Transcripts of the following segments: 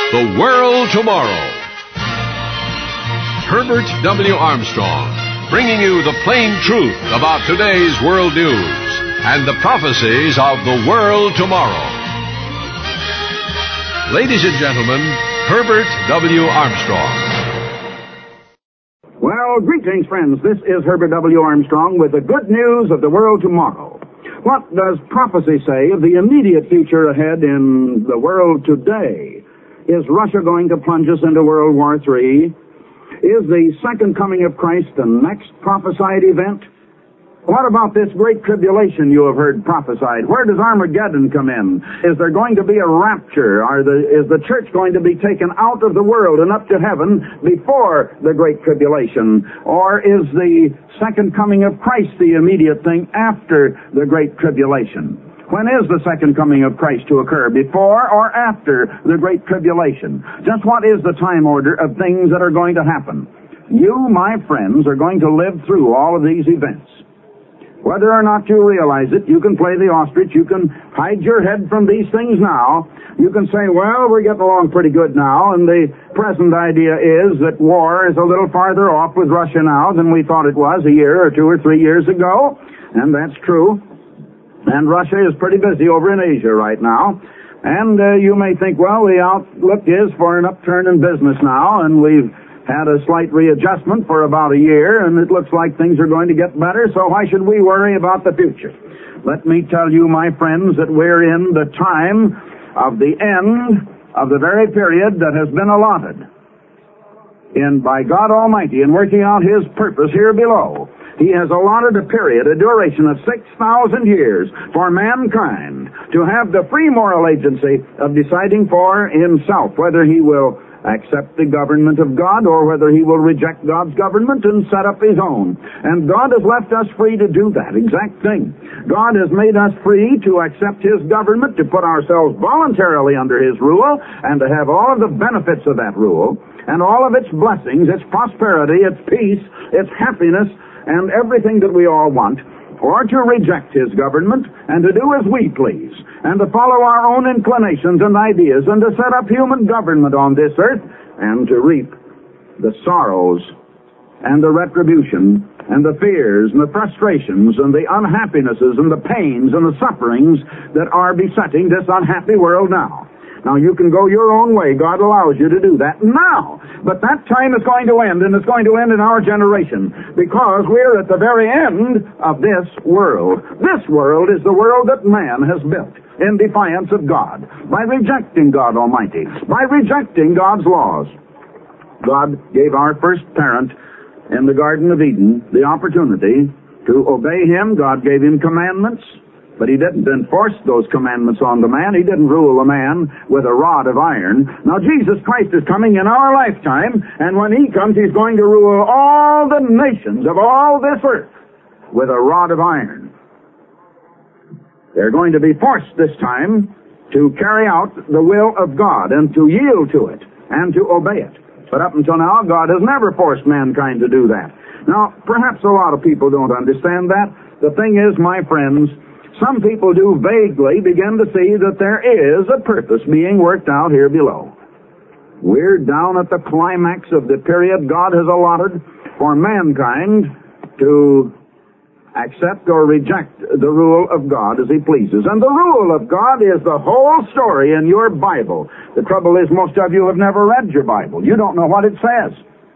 The World Tomorrow. Herbert W. Armstrong, bringing you the plain truth about today's world news and the prophecies of the world tomorrow. Ladies and gentlemen, Herbert W. Armstrong. Well, greetings, friends. This is Herbert W. Armstrong with the good news of the world tomorrow. What does prophecy say of the immediate future ahead in the world today? Is Russia going to plunge us into World War III? Is the second coming of Christ the next prophesied event? What about this great tribulation you have heard prophesied? Where does Armageddon come in? Is there going to be a rapture? Is the church going to be taken out of the world and up to heaven before the great tribulation? Or is the second coming of Christ the immediate thing after the great tribulation? When is the second coming of Christ to occur? Before or after the great tribulation? Just what is the time order of things that are going to happen? You, my friends, are going to live through all of these events. Whether or not you realize it, you can play the ostrich, you can hide your head from these things now. You can say, well, we're getting along pretty good now, and the present idea is that war is a little farther off with Russia now than we thought it was a year or 2 or 3 years ago, and that's true. And Russia is pretty busy over in Asia right now. And you may think, well, the outlook is for an upturn in business now, and we've had a slight readjustment for about a year, and it looks like things are going to get better, so why should we worry about the future? Let me tell you, my friends, that we're in the time of the end of the very period that has been allotted by God Almighty in working out His purpose here below. He has allotted a period, a duration of 6,000 years for mankind to have the free moral agency of deciding for himself whether he will accept the government of God or whether he will reject God's government and set up his own. And God has left us free to do that exact thing. God has made us free to accept His government, to put ourselves voluntarily under His rule, and to have all of the benefits of that rule, and all of its blessings, its prosperity, its peace, its happiness, and everything that we all want, or to reject His government and to do as we please, and to follow our own inclinations and ideas, and to set up human government on this earth, and to reap the sorrows and the retribution and the fears and the frustrations and the unhappinesses and the pains and the sufferings that are besetting this unhappy world now. Now, you can go your own way. God allows you to do that now. But that time is going to end, and it's going to end in our generation, because we're at the very end of this world. This world is the world that man has built in defiance of God, by rejecting God Almighty, by rejecting God's laws. God gave our first parent in the Garden of Eden the opportunity to obey Him. God gave him commandments. But He didn't enforce those commandments on the man. He didn't rule a man with a rod of iron. Now, Jesus Christ is coming in our lifetime, and when He comes, He's going to rule all the nations of all this earth with a rod of iron. They're going to be forced this time to carry out the will of God and to yield to it and to obey it. But up until now, God has never forced mankind to do that. Now, perhaps a lot of people don't understand that. The thing is, my friends, some people do vaguely begin to see that there is a purpose being worked out here below. We're down at the climax of the period God has allotted for mankind to accept or reject the rule of God as He pleases. And the rule of God is the whole story in your Bible. The trouble is, most of you have never read your Bible. You don't know what it says.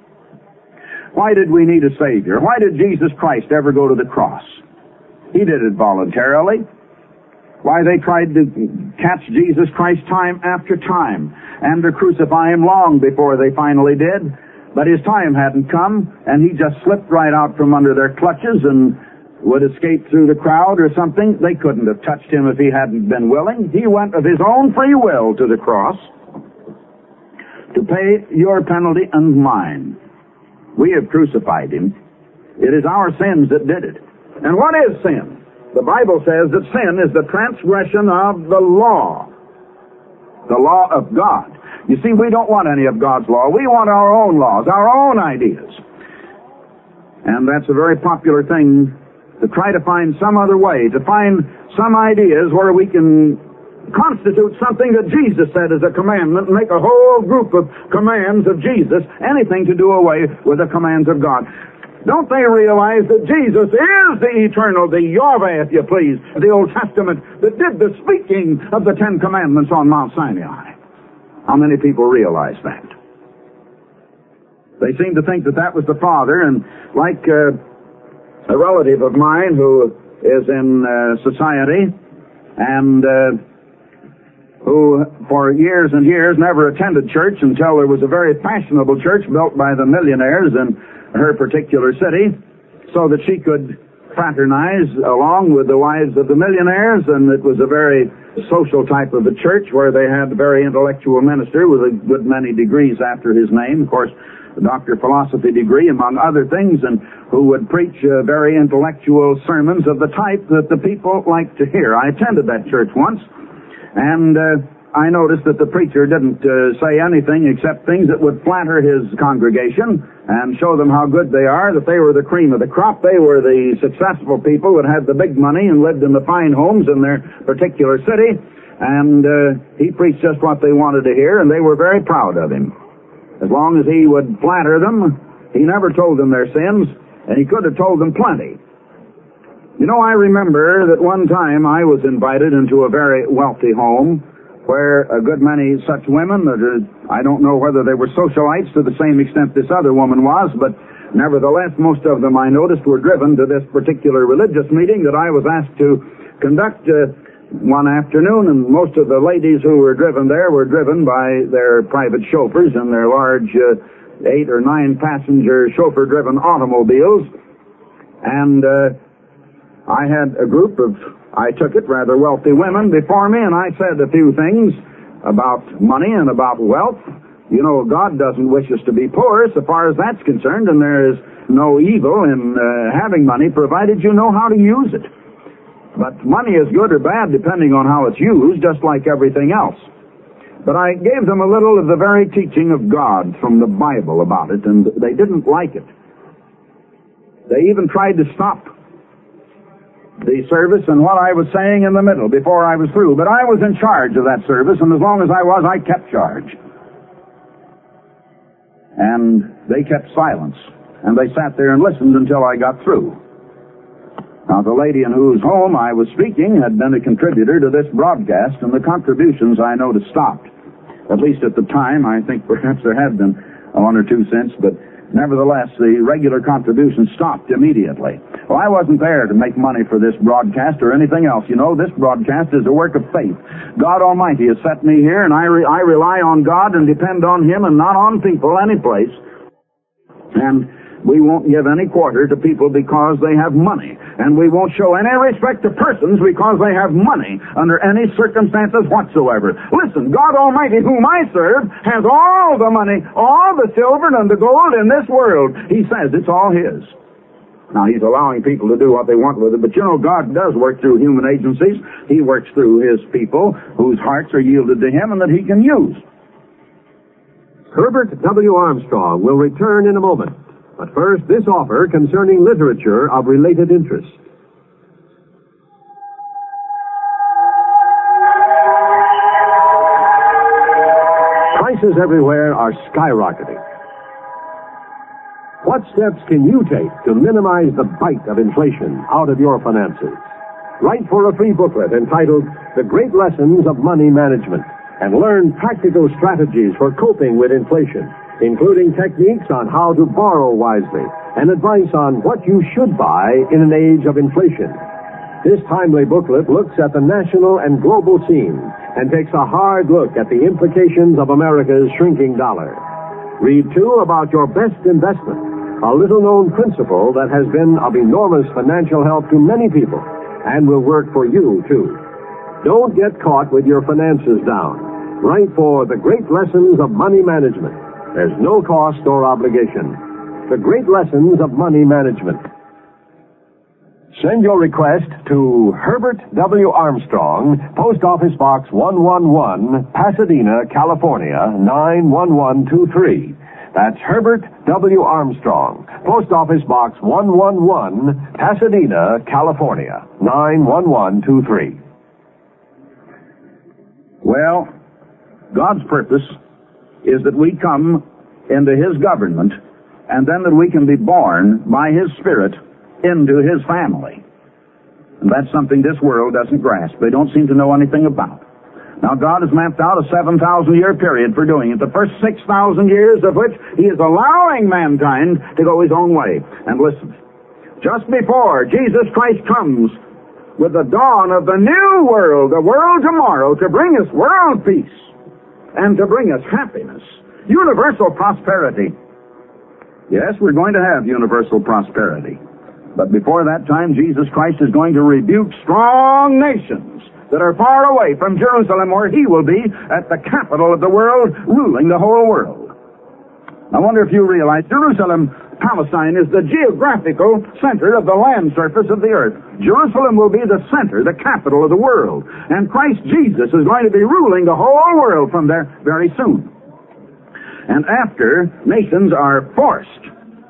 Why did we need a Savior? Why did Jesus Christ ever go to the cross? He did it voluntarily. Why, they tried to catch Jesus Christ time after time and to crucify Him long before they finally did. But His time hadn't come, and He just slipped right out from under their clutches and would escape through the crowd or something. They couldn't have touched Him if He hadn't been willing. He went of His own free will to the cross to pay your penalty and mine. We have crucified Him. It is our sins that did it. And what is sin? The Bible says that sin is the transgression of the law of God. You see, we don't want any of God's law. We want our own laws, our own ideas. And that's a very popular thing, to try to find some other way, to find some ideas where we can constitute something that Jesus said is a commandment and make a whole group of commands of Jesus anything to do away with the commands of God. Don't they realize that Jesus is the eternal, the Yahweh, if you please, the Old Testament that did the speaking of the Ten Commandments on Mount Sinai? How many people realize that? They seem to think that that was the Father, and like a relative of mine who is in society and who for years and years never attended church until there was a very fashionable church built by the millionaires in her particular city so that she could fraternize along with the wives of the millionaires, and it was a very social type of a church where they had a very intellectual minister with a good many degrees after his name, of course, a doctor of philosophy degree, among other things, and who would preach very intellectual sermons of the type that the people liked to hear. I attended that church once, and I noticed that the preacher didn't say anything except things that would flatter his congregation and show them how good they are, that they were the cream of the crop, they were the successful people that had the big money and lived in the fine homes in their particular city, and he preached just what they wanted to hear, and they were very proud of him. As long as he would flatter them, he never told them their sins, and he could have told them plenty. You know, I remember that one time I was invited into a very wealthy home where a good many such women, I don't know whether they were socialites to the same extent this other woman was, but nevertheless, most of them I noticed were driven to this particular religious meeting that I was asked to conduct one afternoon, and most of the ladies who were driven there were driven by their private chauffeurs in their large 8 or 9 passenger chauffeur-driven automobiles, and I had a group of, I took it, rather wealthy women before me, and I said a few things about money and about wealth. You know, God doesn't wish us to be poor so far as that's concerned, and there is no evil in having money, provided you know how to use it. But money is good or bad depending on how it's used, just like everything else. But I gave them a little of the very teaching of God from the Bible about it, and they didn't like it. They even tried to stop the service and what I was saying in the middle before I was through. But I was in charge of that service, and as long as I was, I kept charge. And they kept silence, and they sat there and listened until I got through. Now, the lady in whose home I was speaking had been a contributor to this broadcast, and the contributions I noticed stopped. At least at the time, I think perhaps there had been 1 or 2 cents, but nevertheless, the regular contributions stopped immediately. Well, I wasn't there to make money for this broadcast or anything else. You know, this broadcast is a work of faith. God Almighty has set me here, and I rely on God and depend on Him and not on people any place. And we won't give any quarter to people because they have money. And we won't show any respect to persons because they have money under any circumstances whatsoever. Listen, God Almighty, whom I serve, has all the money, all the silver and the gold in this world. He says it's all His. Now, He's allowing people to do what they want with it, but you know, God does work through human agencies. He works through His people whose hearts are yielded to Him and that He can use. Herbert W. Armstrong will return in a moment. But first, this offer concerning literature of related interest. Prices everywhere are skyrocketing. What steps can you take to minimize the bite of inflation out of your finances? Write for a free booklet entitled The Great Lessons of Money Management and learn practical strategies for coping with inflation, including techniques on how to borrow wisely and advice on what you should buy in an age of inflation. This timely booklet looks at the national and global scene and takes a hard look at the implications of America's shrinking dollar. Read, too, about your best investment, a little-known principle that has been of enormous financial help to many people and will work for you, too. Don't get caught with your finances down. Write for The Great Lessons of Money Management. There's no cost or obligation. The Great Lessons of Money Management. Send your request to Herbert W. Armstrong, Post Office Box 111, Pasadena, California, 91123. That's Herbert W. Armstrong, Post Office Box 111, Pasadena, California, 91123. Well, God's purpose is that we come into His government, and then that we can be born by His Spirit into His family. And that's something this world doesn't grasp. They don't seem to know anything about. Now, God has mapped out a 7,000-year period for doing it, the first 6,000 years of which He is allowing mankind to go his own way. And listen, just before Jesus Christ comes with the dawn of the new world, the world tomorrow, to bring us world peace and to bring us happiness, universal prosperity. Yes, we're going to have universal prosperity. But before that time, Jesus Christ is going to rebuke strong nations that are far away from Jerusalem, where He will be at the capital of the world, ruling the whole world. I wonder if you realize Jerusalem, Palestine, is the geographical center of the land surface of the earth. Jerusalem will be the center, the capital of the world. And Christ Jesus is going to be ruling the whole world from there very soon. And after nations are forced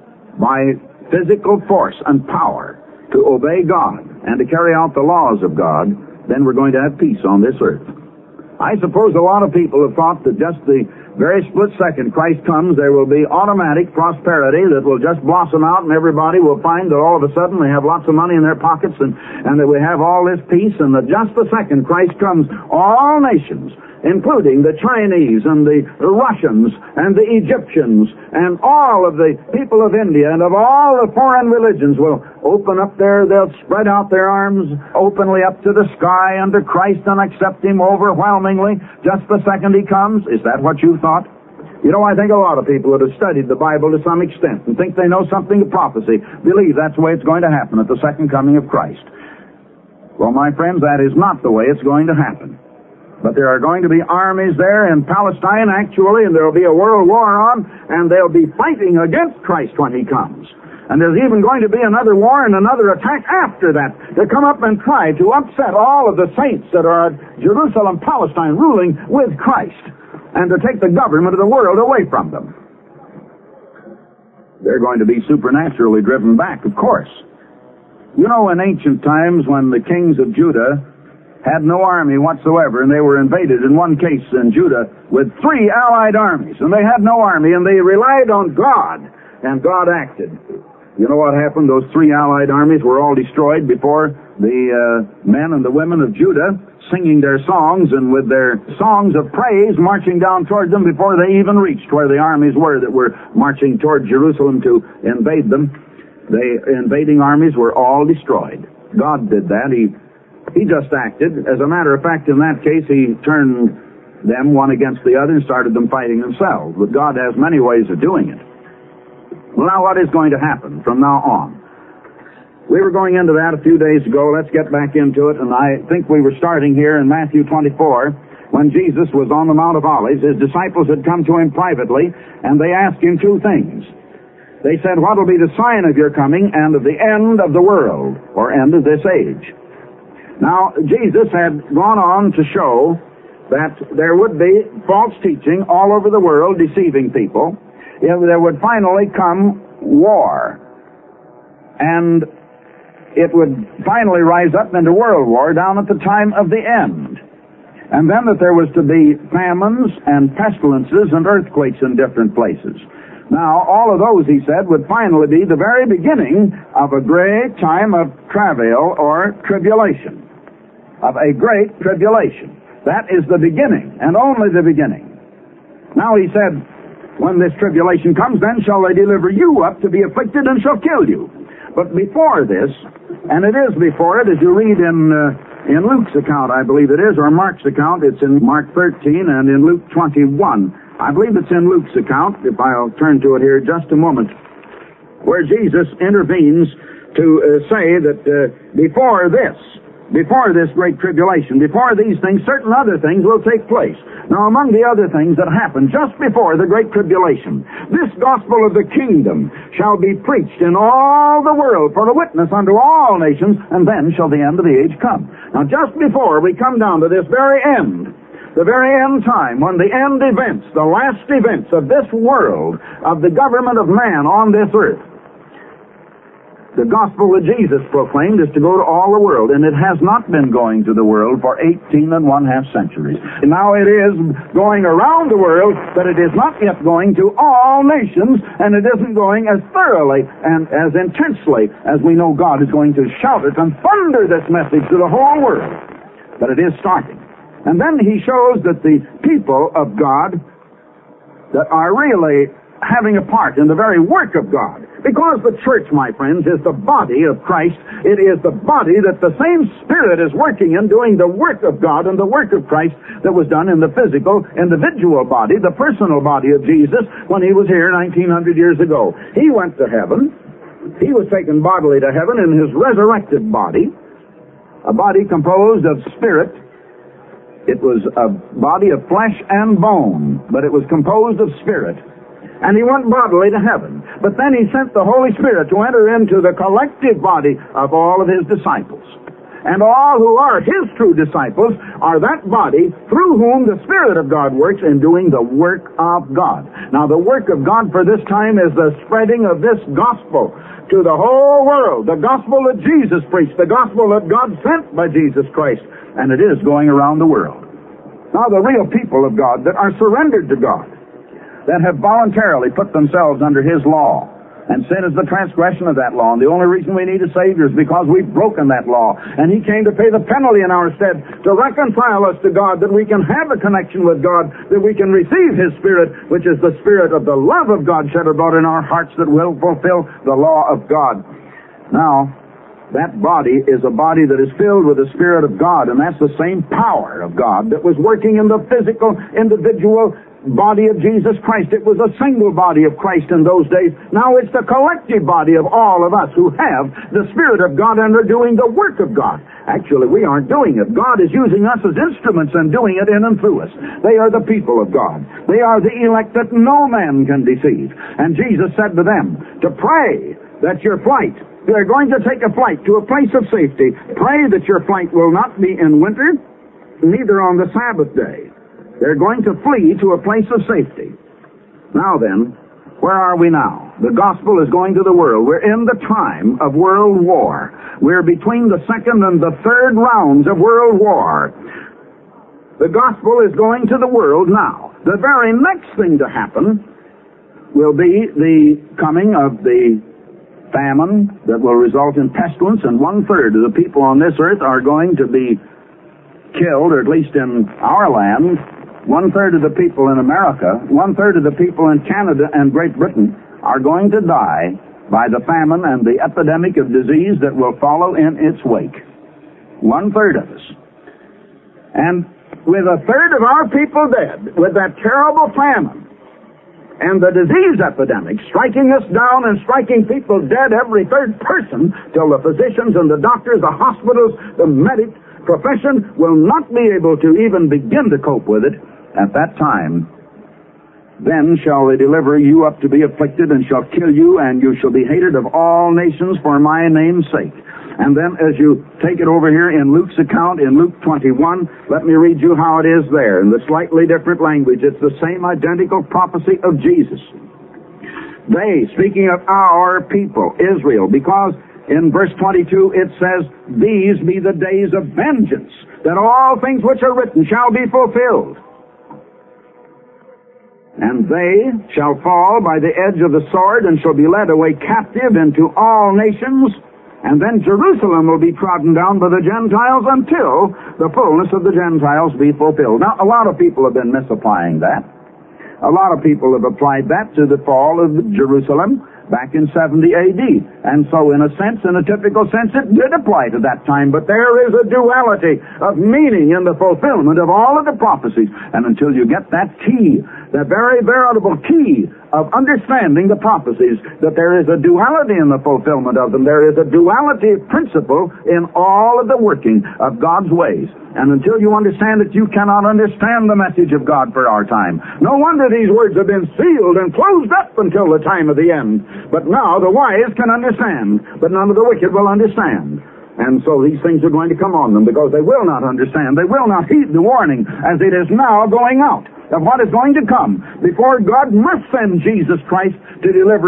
by physical force and power to obey God and to carry out the laws of God, then we're going to have peace on this earth. I suppose a lot of people have thought that just the very split second Christ comes, there will be automatic prosperity that will just blossom out, and everybody will find that all of a sudden they have lots of money in their pockets, and that we have all this peace, and that just the second Christ comes, all nations, including the Chinese and the Russians and the Egyptians and all of the people of India and of all the foreign religions will open up they'll spread out their arms openly up to the sky under Christ and accept Him overwhelmingly just the second He comes. Is that what you thought? You know, I think a lot of people that have studied the Bible to some extent and think they know something of prophecy believe that's the way it's going to happen at the second coming of Christ. Well, my friends, that is not the way it's going to happen. But there are going to be armies there in Palestine, actually, and there will be a world war on, and they'll be fighting against Christ when He comes. And there's even going to be another war and another attack after that to come up and try to upset all of the saints that are at Jerusalem, Palestine, ruling with Christ, and to take the government of the world away from them. They're going to be supernaturally driven back, of course. You know, in ancient times when the kings of Judah had no army whatsoever, and they were invaded in one case in Judah with 3 allied armies, and they had no army, and they relied on God, and God acted. You know what happened? Those 3 allied armies were all destroyed before the men and the women of Judah, singing their songs and with their songs of praise marching down toward them before they even reached where the armies were that were marching toward Jerusalem to invade them. The invading armies were all destroyed. God did that. He just acted. As a matter of fact, in that case, He turned them one against the other and started them fighting themselves. But God has many ways of doing it. Well, now what is going to happen from now on? We were going into that a few days ago. Let's get back into it. And I think we were starting here in Matthew 24 when Jesus was on the Mount of Olives. His disciples had come to Him privately, and they asked Him 2 things. They said, what will be the sign of your coming and of the end of the world, or end of this age? Now, Jesus had gone on to show that there would be false teaching all over the world deceiving people. There would finally come war. And it would finally rise up into world war down at the time of the end. And then that there was to be famines and pestilences and earthquakes in different places. Now, all of those, He said, would finally be the very beginning of a great time of travail or tribulation. Of a great tribulation. That is the beginning, and only the beginning. Now He said, when this tribulation comes, then shall they deliver you up to be afflicted and shall kill you. But before this, and it is before it, as you read in Luke's account, I believe it is, or Mark's account, it's in Mark 13 and in Luke 21. I believe it's in Luke's account, if I'll turn to it here just a moment, where Jesus intervenes to say that before this great tribulation, before these things, certain other things will take place. Now, among the other things that happen just before the great tribulation, this gospel of the kingdom shall be preached in all the world for a witness unto all nations, and then shall the end of the age come. Now, just before we come down to this very end, the very end time, when the end events, the last events of this world, of the government of man on this earth, The gospel that Jesus proclaimed is to go to all the world, and it has not been going to the world for 18 and one-half centuries. And now it is going around the world, but it is not yet going to all nations, and it isn't going as thoroughly and as intensely as we know God is going to shout it and thunder this message to the whole world. But it is starting. And then he shows that the people of God that are really having a part in the very work of God. Because the church, my friends, is the body of Christ. It is the body that the same Spirit is working in, doing the work of God and the work of Christ that was done in the physical, individual body, the personal body of Jesus when he was here 1900 years ago. He went to heaven. He was taken bodily to heaven in his resurrected body, a body composed of spirit. It was a body of flesh and bone, but it was composed of spirit. And he went bodily to heaven. But then he sent the Holy Spirit to enter into the collective body of all of his disciples. And all who are his true disciples are that body through whom the Spirit of God works in doing the work of God. Now, the work of God for this time is the spreading of this gospel to the whole world. The gospel that Jesus preached, the gospel that God sent by Jesus Christ. And it is going around the world. Now, the real people of God that are surrendered to God, that have voluntarily put themselves under his law. And sin is the transgression of that law. And the only reason we need a Savior is because we've broken that law. And he came to pay the penalty in our stead to reconcile us to God, that we can have a connection with God, that we can receive his Spirit, which is the Spirit of the love of God shed abroad in our hearts that will fulfill the law of God. Now, that body is a body that is filled with the Spirit of God, and that's the same power of God that was working in the physical, individual body of Jesus Christ. It was a single body of Christ in those days. Now it's the collective body of all of us who have the Spirit of God and are doing the work of God. Actually, we aren't doing it. God is using us as instruments and doing it in and through us. They are the people of God. They are the elect that no man can deceive. And Jesus said to them to pray that your flight, they're going to take a flight to a place of safety. Pray that your flight will not be in winter, neither on the Sabbath day. They're going to flee to a place of safety. Now then, where are we now? The gospel is going to the world. We're in the time of world war. We're between the second and the third rounds of world war. The gospel is going to the world now. The very next thing to happen will be the coming of the famine that will result in pestilence, and 1/3 of the people on this earth are going to be killed, or at least in our land. 1/3 of the people in America, 1/3 of the people in Canada and Great Britain are going to die by the famine and the epidemic of disease that will follow in its wake. 1/3 of us. And with 1/3 of our people dead, with that terrible famine, and the disease epidemic striking us down and striking people dead, every third person, till the physicians and the doctors, the hospitals, the medic profession will not be able to even begin to cope with it, at that time, then shall they deliver you up to be afflicted, and shall kill you, and you shall be hated of all nations for my name's sake. And then as you take it over here in Luke's account, in Luke 21, let me read you how it is there, in the slightly different language. It's the same identical prophecy of Jesus. They, speaking of our people, Israel, because in verse 22 it says, these be the days of vengeance, that all things which are written shall be fulfilled. And they shall fall by the edge of the sword, and shall be led away captive into all nations. And then Jerusalem will be trodden down by the Gentiles until the fullness of the Gentiles be fulfilled. Now, a lot of people have been misapplying that. A lot of people have applied that to the fall of Jerusalem back in 70 A.D. And so, in a sense, in a typical sense, it did apply to that time. But there is a duality of meaning in the fulfillment of all of the prophecies. And until you get that key, the very veritable key of understanding the prophecies, that there is a duality in the fulfillment of them. There is a duality principle in all of the working of God's ways. And until you understand it, you cannot understand the message of God for our time. No wonder these words have been sealed and closed up until the time of the end. But now the wise can understand, but none of the wicked will understand. And so these things are going to come on them, because they will not understand. They will not heed the warning as it is now going out of what is going to come before God must send Jesus Christ to deliver us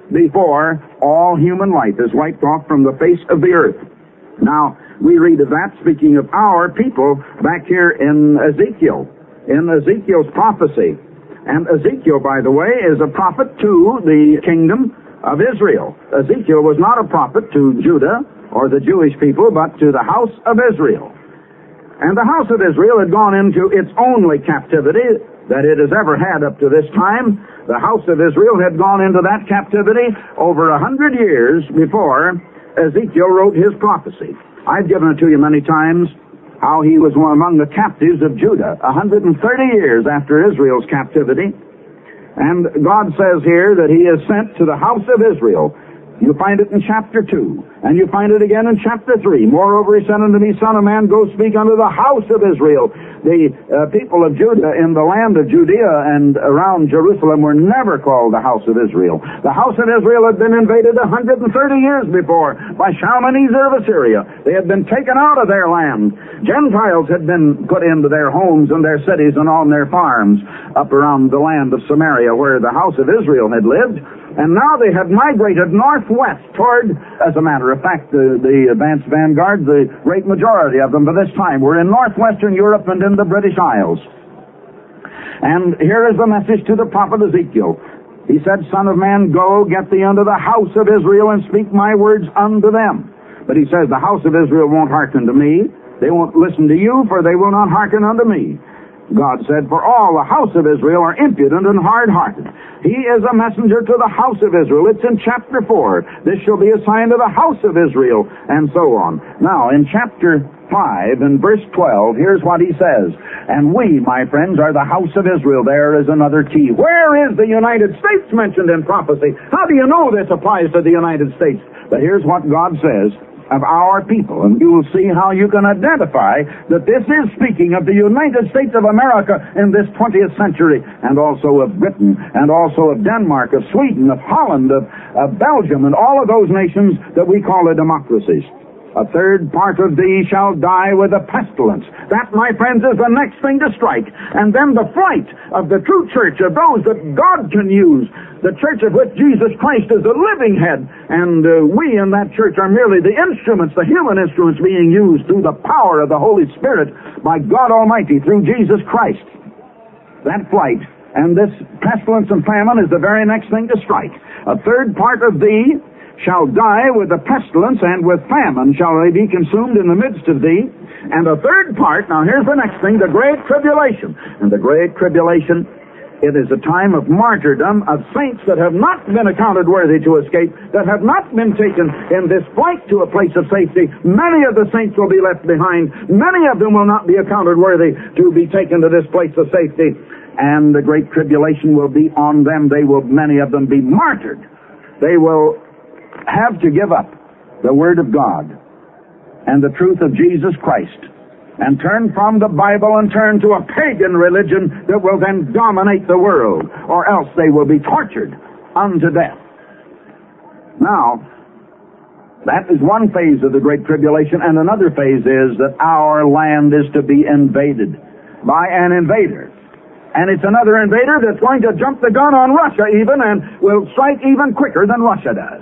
before all human life is wiped off from the face of the earth. Now, we read of that, speaking of our people, back here in Ezekiel's prophecy. And Ezekiel, by the way, is a prophet to the kingdom of Israel. Ezekiel was not a prophet to Judah or the Jewish people, but to the house of Israel. And the house of Israel had gone into its only captivity that it has ever had up to this time. The house of Israel had gone into that captivity over 100 years before Ezekiel wrote his prophecy. I've given it to you many times, how he was one among the captives of Judah, 130 years after Israel's captivity. And God says here that he is sent to the house of Israel. You find it in chapter 2, and you find it again in chapter 3. Moreover, he said unto me, Son of man, go speak unto the house of Israel. The people of Judah in the land of Judea and around Jerusalem were never called the house of Israel. The house of Israel had been invaded 130 years before by Shalmaneser of Assyria. They had been taken out of their land. Gentiles had been put into their homes and their cities and on their farms up around the land of Samaria, where the house of Israel had lived. And now they have migrated northwest toward, as a matter of fact, the advanced vanguard, the great majority of them by this time were in northwestern Europe and in the British Isles. And here is the message to the prophet Ezekiel. He said, Son of man, go, get thee unto the house of Israel and speak my words unto them. But he says, the house of Israel won't hearken to me. They won't listen to you, for they will not hearken unto me. God said, for all the house of Israel are impudent and hard-hearted. He is a messenger to the house of Israel. It's in chapter 4. This shall be a sign to the house of Israel, and so on. Now, in chapter 5 and verse 12, here's what he says. And we, my friends, are the house of Israel. There is another key. Where is the United States mentioned in prophecy? How do you know this applies to the United States? But here's what God says of our people, and you will see how you can identify that this is speaking of the United States of America in this 20th century, and also of Britain, and also of Denmark, of Sweden, of Holland, of Belgium, and all of those nations that we call the democracies. A third part of thee shall die with a pestilence. That, my friends, is the next thing to strike. And then the flight of the true church, of those that God can use, the church of which Jesus Christ is the living head, and we in that church are merely the instruments, the human instruments being used through the power of the Holy Spirit by God Almighty through Jesus Christ. That flight and this pestilence and famine is the very next thing to strike. A third part of thee shall die with a pestilence, and with famine shall they be consumed in the midst of thee. And a third part, now here's the next thing, the great tribulation. And the great tribulation, it is a time of martyrdom of saints that have not been accounted worthy to escape, that have not been taken in this flight to a place of safety. Many of the saints will be left behind. Many of them will not be accounted worthy to be taken to this place of safety. And the great tribulation will be on them. They will, many of them, be martyred. They will have to give up the Word of God and the truth of Jesus Christ and turn from the Bible and turn to a pagan religion that will then dominate the world, or else they will be tortured unto death. Now, that is one phase of the Great Tribulation, and another phase is that our land is to be invaded by an invader. And it's another invader that's going to jump the gun on Russia even, and will strike even quicker than Russia does.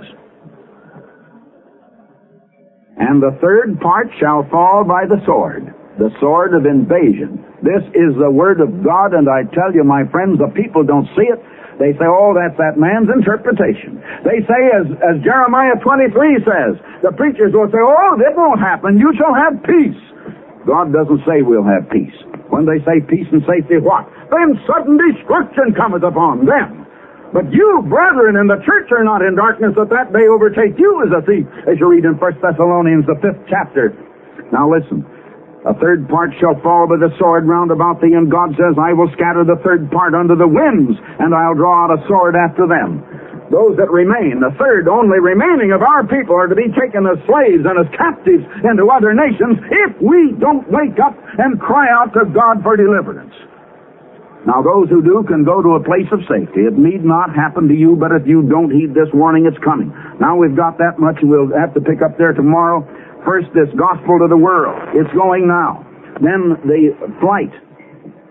And the third part shall fall by the sword of invasion. This is the Word of God, and I tell you, my friends, the people don't see it. They say, oh, that's that man's interpretation. They say, as Jeremiah 23 says, the preachers will say, oh, it won't happen. You shall have peace. God doesn't say we'll have peace. When they say peace and safety, what? Then sudden destruction cometh upon them. But you, brethren, in the church are not in darkness, that that day overtake you as a thief, as you read in 1 Thessalonians, the 5th chapter. Now listen. A third part shall fall by the sword round about thee, and God says, I will scatter the third part unto the winds, and I'll draw out a sword after them. Those that remain, the third only remaining of our people, are to be taken as slaves and as captives into other nations if we don't wake up and cry out to God for deliverance. Now, those who do can go to a place of safety. It need not happen to you, but if you don't heed this warning, it's coming. Now, we've got that much, and we'll have to pick up there tomorrow. First, this gospel to the world. It's going now. Then the flight,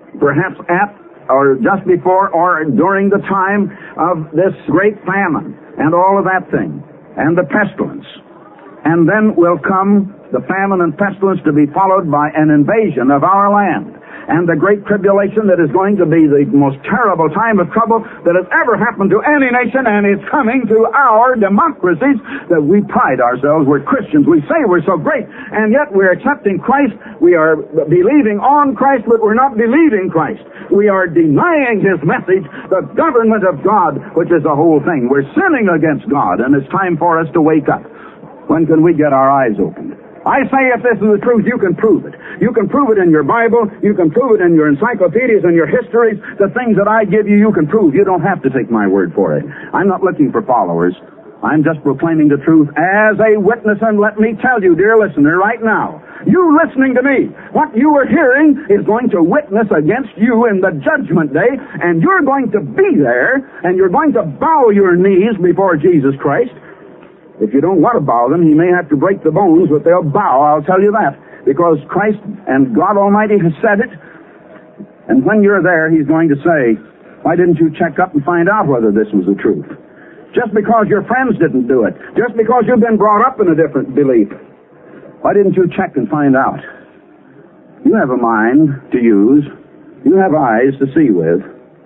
perhaps at or just before or during the time of this great famine. and all of that thing, and the pestilence. And then will come the famine and pestilence to be followed by an invasion of our land. And the great tribulation that is going to be the most terrible time of trouble that has ever happened to any nation, and it's coming to our democracies that we pride ourselves. We're Christians. We say we're so great, and yet we're accepting Christ. We are believing on Christ, but we're not believing Christ. We are denying His message, the government of God, which is the whole thing. We're sinning against God, and it's time for us to wake up. When can we get our eyes opened? I say if this is the truth, you can prove it. You can prove it in your Bible. You can prove it in your encyclopedias and your histories. The things that I give you, you can prove. You don't have to take my word for it. I'm not looking for followers. I'm just proclaiming the truth as a witness, and let me tell you, dear listener, right now, you listening to me, what you are hearing is going to witness against you in the judgment day, and you're going to be there, and you're going to bow your knees before Jesus Christ. If you don't want to bow them, He may have to break the bones, but they'll bow, I'll tell you that. Because Christ and God Almighty has said it. And when you're there, He's going to say, why didn't you check up and find out whether this was the truth? Just because your friends didn't do it. Just because you've been brought up in a different belief. Why didn't you check and find out? You have a mind to use. You have eyes to see with.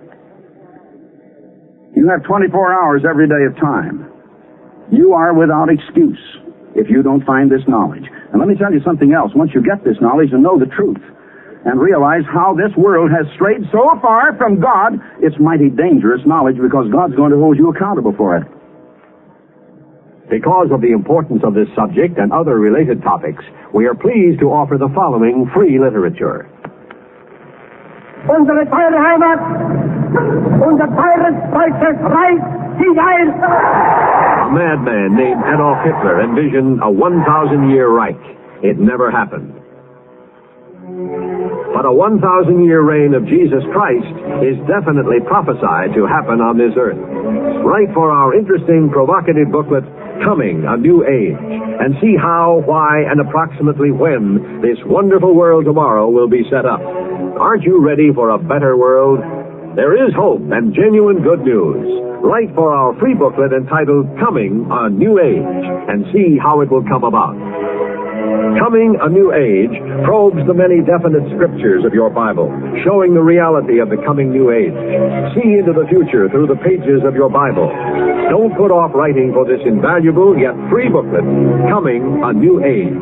You have 24 hours every day of time. You are without excuse if you don't find this knowledge. And let me tell you something else. Once you get this knowledge and know the truth and realize how this world has strayed so far from God, it's mighty dangerous knowledge because God's going to hold you accountable for it. Because of the importance of this subject and other related topics, we are pleased to offer the following free literature. Unsere teure Heimat, unser teures deutsches Reich, Sieg Heil! A madman named Adolf Hitler envisioned a 1,000-year Reich. It never happened. But a 1,000-year reign of Jesus Christ is definitely prophesied to happen on this earth. Write for our interesting, provocative booklet, Coming, a New Age, and see how, why, and approximately when this wonderful world tomorrow will be set up. Aren't you ready for a better world? There is hope and genuine good news. Write for our free booklet entitled Coming, a New Age, and see how it will come about. Coming, a New Age probes the many definite scriptures of your Bible, showing the reality of the coming New Age. See into the future through the pages of your Bible. Don't put off writing for this invaluable yet free booklet, Coming, a New Age.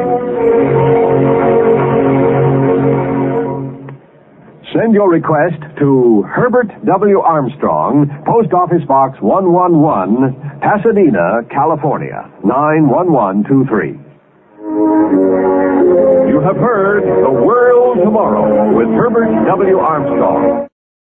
Send your request to Herbert W. Armstrong, Post Office Box 111, Pasadena, California, 91123. You have heard The World Tomorrow with Herbert W. Armstrong.